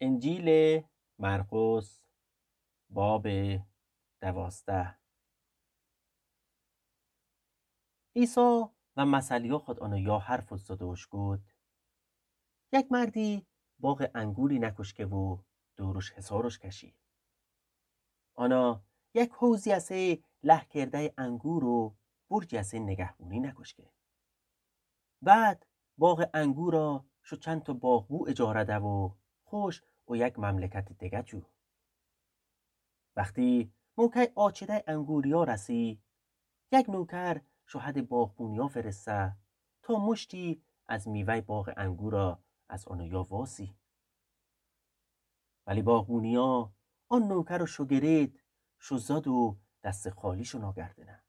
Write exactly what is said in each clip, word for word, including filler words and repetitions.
انجیل مرقس باب دوازده. عیسی و مثلیا خود آنو یا حرف استادوش گود یک مردی باغ انگوری نکشکه و دوروش حسارش کشی. آنا یک حوزی اسه له کرده انگور و برجی اسه نگهبونی نکشکه. بعد باغ انگورا شو چند تا باغبو اجاره ده و خوش و یک مملکت دیگه جو. وقتی موقع آچده انگوریا رسی، یک نوکر شوهد باغبونیا فرسته تا مشتی از میوه باغ انگورا از آنویا واسی. ولی باغبونیا آن نوکر رو شو گرید شو زد و دست خالی شو ناگردنه.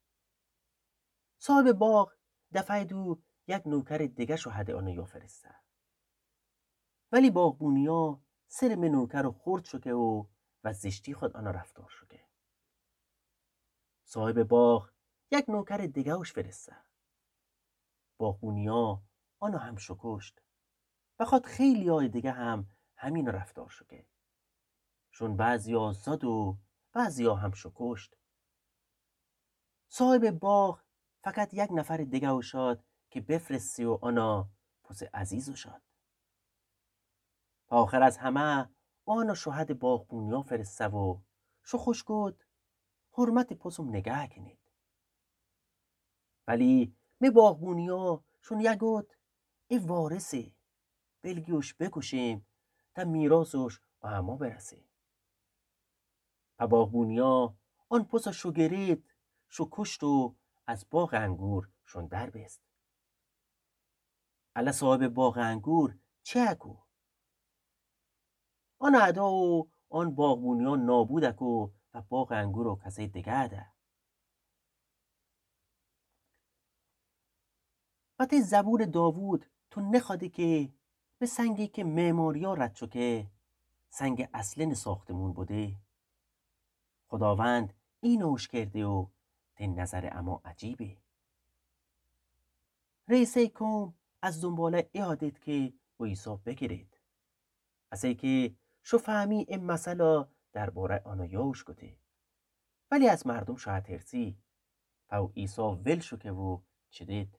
صاحب باغ دفعه دو یک نوکر دیگه شوهد آنویا فرسته. ولی باغبونیا سر من نوکر رو خورد شو که و و زشتی خود آنها رفتار شو که. صاحب باغ یک نوکر دیگه اوش فرسته. باغبونیا آنو هم شکشت. بخواد خیلی های دیگه هم همین رفتار شو که. شون بعضی ها زد و بعضی ها هم شکشت. صاحب باغ فقط یک نفر دیگه او شاد که بفرستی و آنا پس عزیزو شاد. آخر از همه آنا شوهد باغبونیا فرسته و شو خوش گود حرمت پسم نگه کنید. ولی می باغبونیا شون یک گود ای وارثه بلگیوش بکشیم تا میراثش به همه برسه. و باغبونیا آن پس شو گرید شو کشت و از باغ انگور شون در بست. الا صاحب باغ انگور چه اکو؟ آن ادا و آن باغبونیا نابود اکو و باغ انگور و کسی دیگه ده. وقتی زبور داوود تو نخوادی که به سنگی که معماریا رد شو که سنگ اصلن ساختمون بوده. خداوند این اوش کرده و تن نظر اما عجیبه. رئیسه کم از دنباله ایادید که او عیسی بگیرید. از ای که شو فهمی این مسئله درباره آنو یاوش کده. ولی از مردم شاید ترسی و عیسی ول شو که و چه دید.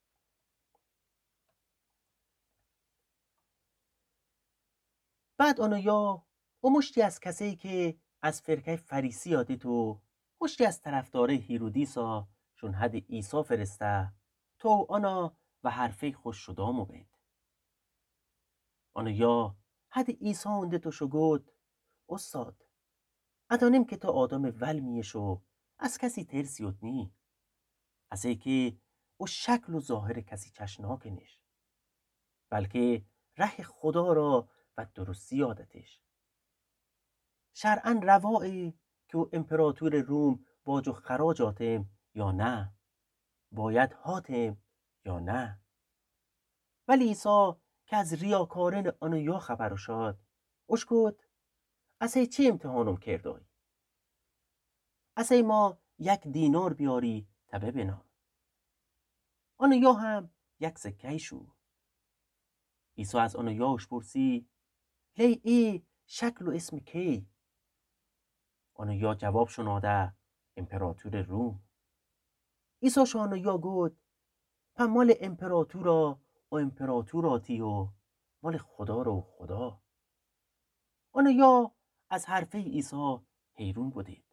بعد آنو یا و مشتی از کسی که از فرقه فریسی یادید و مشتی از طرفداره هیرودیسا شون حد عیسی فرسته تو آنا و حرفه خوش شدامو بید. آنو یا حد عیسی اونده تو شو گود استاد ادانیم که تو آدم ول میشو از کسی ترسیوت نی. از ای که او شکل و ظاهر کسی چشناک نیش بلکه ره خدا را و درستی یادتش. شرعن روایی که او امپراتور روم باج و خراج آتم یا نه باید هاتم یا نه. ولی عیسی که از ریاکارن آنو یا خبر شاد اوش گود از ای چی امتحانم کردای؟ از ای ما یک دینار بیاری تا ببینم. آنو یا هم یک سکه شو. عیسی از آنو یاش پرسی لی ای شکل و اسم کی؟ آنو یا جواب شناده امپراتور روم. عیسی شانو یا گود پا مال امپراتورا و امپراتوراتی و مال خدا رو خدا. آنو یا از حرفه عیسی حیرون بودید.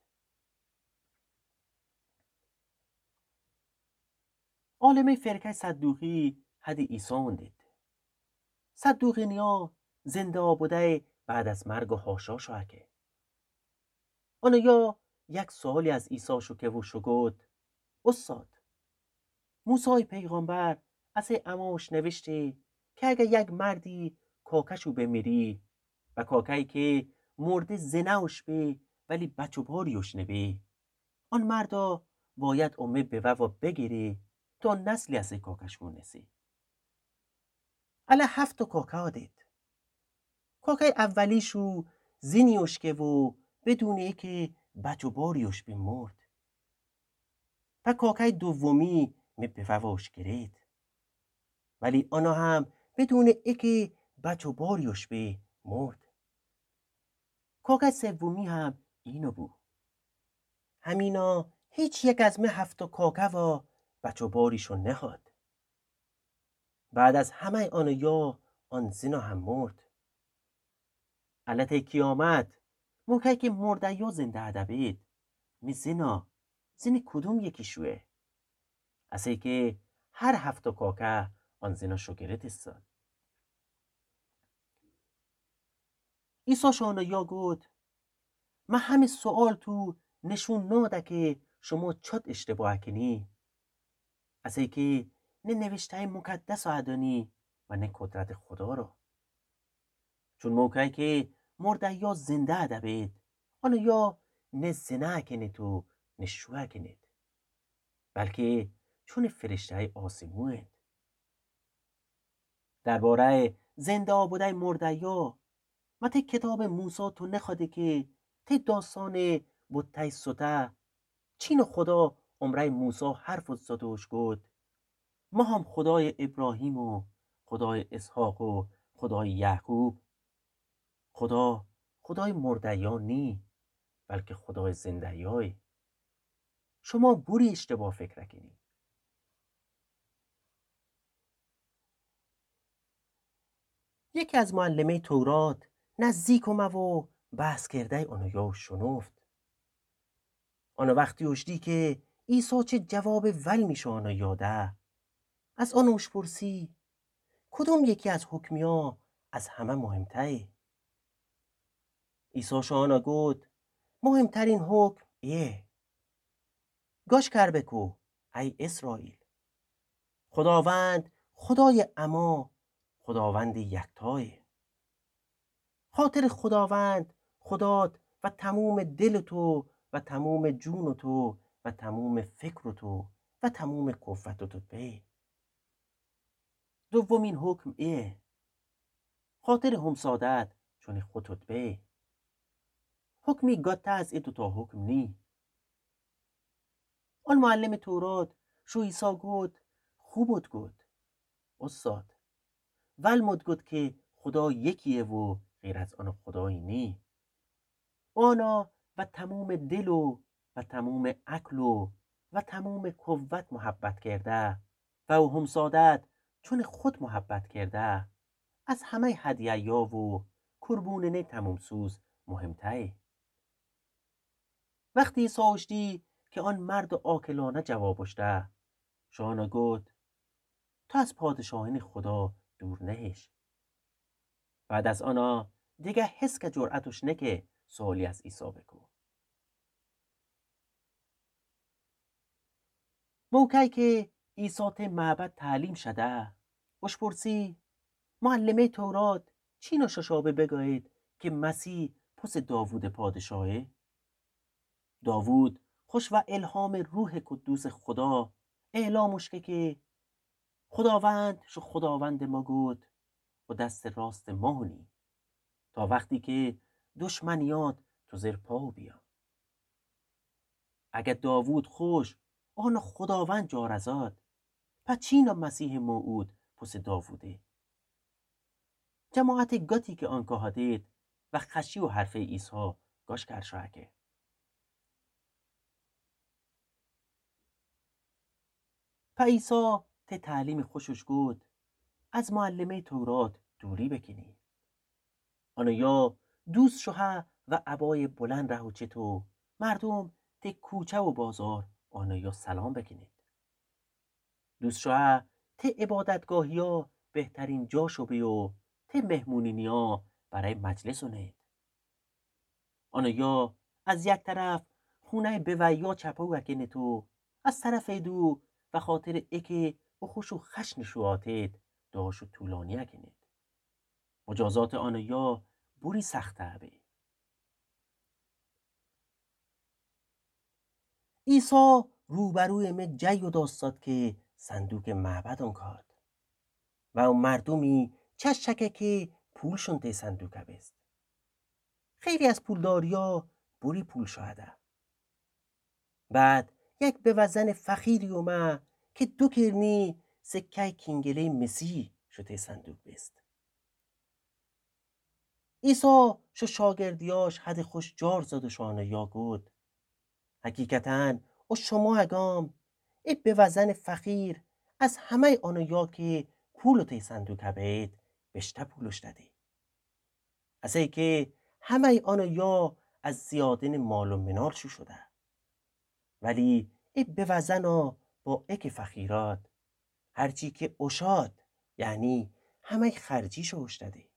عالمه فرقه صدوقی حد عیسی اوندید. صدوقی نیا زنده آبوده بعد از مرگ و حاشا شوکه. آنو یا یک سوالی از عیسی شو که و شو گود استاد موسی پیغمبر از اماش نوشته که اگه یک مردی کاکشو بمیری و کاکایی که مرده زنهوش به ولی بچو باریوش نبه آن مردا باید امه به و بگیری تا نسلی از کاکش مونسی. الا هفت کاکا دید. کاکای اولیشو زینیوش که و بدونه که بچو باریوش به مرد. و کاکای دومی می به وواش گرید. ولی آنها هم بدون اکی بچو باریوش به مرد. کاغذ سومی هم اینو بود. همینا هیچ یک از مه هفت کاکه و بچه باریشون نخواد. بعد از همه آن یا آن زنا هم مرد. علت کیامت موقعی که مرده یا زنده ادبید می زنا زنی کدوم یکی شوه؟ اصلی که هر هفت کاکه آن زنا شگرت استاد. ایسا شانه یا گود من همه سوال تو نشون ناده که شما چات اشتباه کنی. اصلی که نه نوشته مقدس آدانی و نه قدرت خدا رو. چون موقعی که مرده یا زنده ادبید آن یا نه زنا کنید و نه شوه کنید، بلکه چون فرشته آسموند. درباره زنده آبوده مرده یا مت کتاب موسی تو نخواده که تی داستان بودتای سوته چین خدا عمره موسی حرف زدوش گود ما هم خدای ابراهیم و خدای اسحاق و خدای یعقوب. خدا خدای مرده نی بلکه خدای زنده یای. شما بوری اشتباه فکر کنی. یکی از معلمه تورات نزدیک اومد و بحث کرده اونو یا شنفت. آنو وقتی اشدی که عیسی چه جواب ول میشه آنو یاده از آنوش پرسی کدوم یکی از حکمیا از همه مهمتره؟ عیسی شانا گفت مهمترین حکم ایه گاش کر بکو ای اسرائیل خداوند خدای اما خداوند یکتای. خاطر خداوند خدات و تموم دل تو و تموم جون تو و تموم فکر تو و تموم قوت تو بی. دومین حکم ایه خاطر همسادت چون خودت بی. حکمی گاته از این دوتا حکم نی. آن معلم تورات شو عیسی گفت خوبت گفت استاد ول مد گفت که خدا یکیه و غیر از آن خدایی نی. آنا و تموم دل و و تموم عقل و و تموم قوت محبت کرده و او همسادت چون خود محبت کرده از همه هدیه یا و قربوننه تموم سوز مهمتره. وقتی عیسی اشتی که آن مرد عاقلانه جواب اشته شانا گفت تو از پادشاهین خدا دور نهش. بعد از آنا دیگه حس که جرأتش نکه سوالی از عیسی بکو. موقعی که عیسی ته معبد تعلیم شده اش پرسی معلمه تورات چی نششابه بگوید که مسیح پس داوود پادشاهه؟ داوود خوش و الهام روح قدوس خدا اعلامش که که خداوند شو خداوند ما گود و دست راست ما هونی تا وقتی که دشمنیات تو زیر پا بیا. اگر داوود خوش آن خداوند جارزاد پس چینا مسیح موعود پس داووده. جماعت گاتی که آنکه هدید و خشی و حرف عیسی گاش کرشاکه. پا عیسی ته تعلیم خوشش گود از معلمه تورات دوری بکنی. آنو یا دوست شوه و عبای بلند رهو چطو مردم ته کوچه و بازار آنو یا سلام بکنید. دوست شوه ته عبادتگاهی ها بهترین جا شو بیو ته مهمونینی ها برای مجلس اونید. آنو یا از یک طرف خونه بویا چپو وکنه تو از طرف دو و خاطر اکه و خوش و خشن شواتید داشو طولانی اکنید. مجازات آنو یا بوری سخته بی. عیسی روبروی می جای و داستاد که صندوق معبد اون کارد و اون مردمی چشکه که پولشون ته صندوق بست. خیلی از پولداریا بوری پول شاهده. بعد یک به وزن فقیری اومه که دو کرنی سکه کینگله مسیح شده صندوق بست. عیسی شو شاگردیاش حد خوش جار زد و شانه یا گود. حقیقتاً او شما اگام ای به وزن فقیر از همه آنو یا که پول و تی صندوق هبید بشته پولش دادی. از ای که همه آنو یا از زیادن مال و منال شو شده. ولی ای به وزن ها با اک فقیرات هرچی که اشاد یعنی همه خرجی شوش دادی.